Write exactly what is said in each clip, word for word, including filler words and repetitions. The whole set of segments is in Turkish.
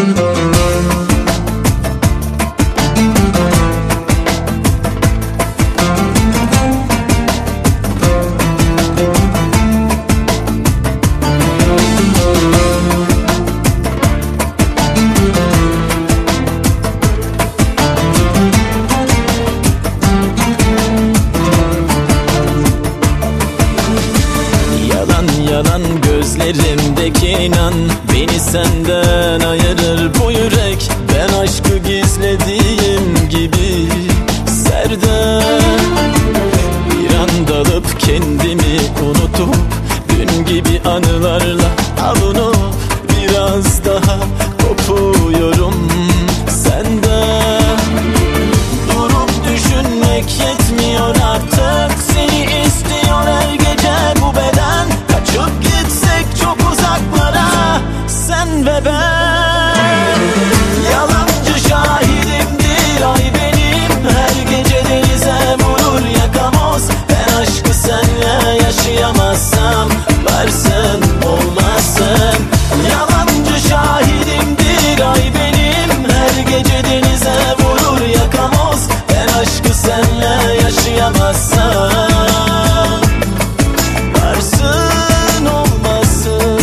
Yalan gözlerimdeki inan beni senden ayırır bu yürek. Ben aşkı gizlediğim gibi serde bir an dalıp kendimi unutup dün gibi anılarla avunup biraz daha kopuyorum senden. Durup düşünmek yetmiyor artık, seni istiyor her gece bu beden. Kaçıp gitsek çok uzaklara sen ve ben. Yalancı şahidimdir ay benim, her gece denize vurur yakamoz. Ben aşkı senle yaşayamazsam varsın olmazsın. Yalancı şahidimdir ay benim, her gece denize vurur yakamoz. Ben aşkı senle yaşayamazsam varsın olmasın.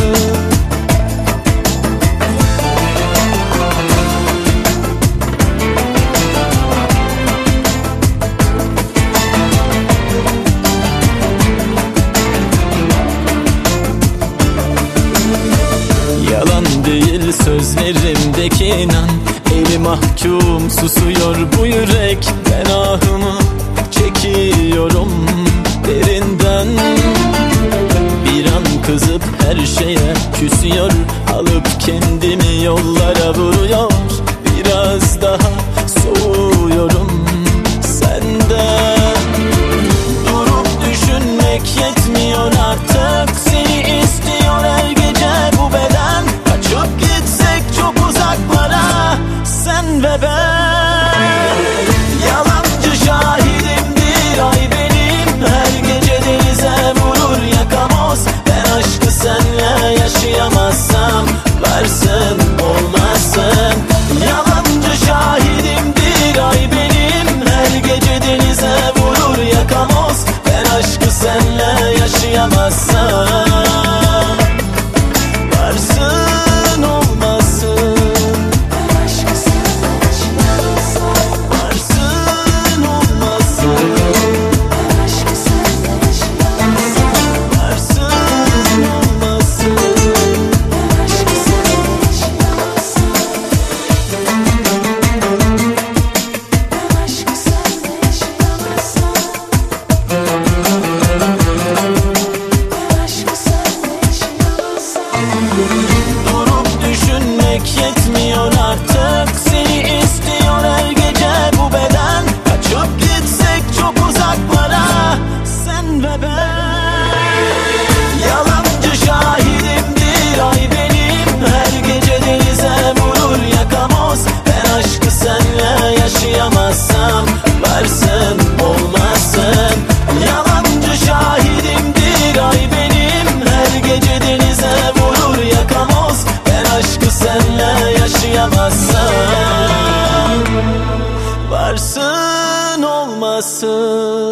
Yalan değil sözlerimdeki inan, eli mahkum susuyor bu yürek. Ben ahımı çekiyorum derinden, bir an kızıp her şeye küsüyor, alıp kendimi yollara vuruyor. Biraz daha soğuyorum senden. Durup düşünmek yetmiyor artık, seni istiyor her gece bu beden. Kaçıp gitsek çok uzaklara sen ve ben. Yalancı şahidimdir ay benim, her gece denize vurur yakamoz. Ben aşkı senle yaşayamazsam varsın olmazsın. Yalancı şahidimdir ay benim, her gece denize vurur yakamoz. Ben aşkı senle yaşayamazsam varsın olmasın. Varsın olmasın. Varsın olmasın. Durup düşünmek yetmiyor artık, seni istiyor her gece bu beden. Kaçıp gitsek çok uzaklara sen ve ben. Yalancı şahidimdir ay benim, her gece denize vurur yakamoz. Ben aşkı senle yaşayamazsam varsın olmasın. Yalancı şahidimdir ay benim, her gece denize vurur yakamoz. Ben aşkı senle yaşayamazsam varsın olmasın.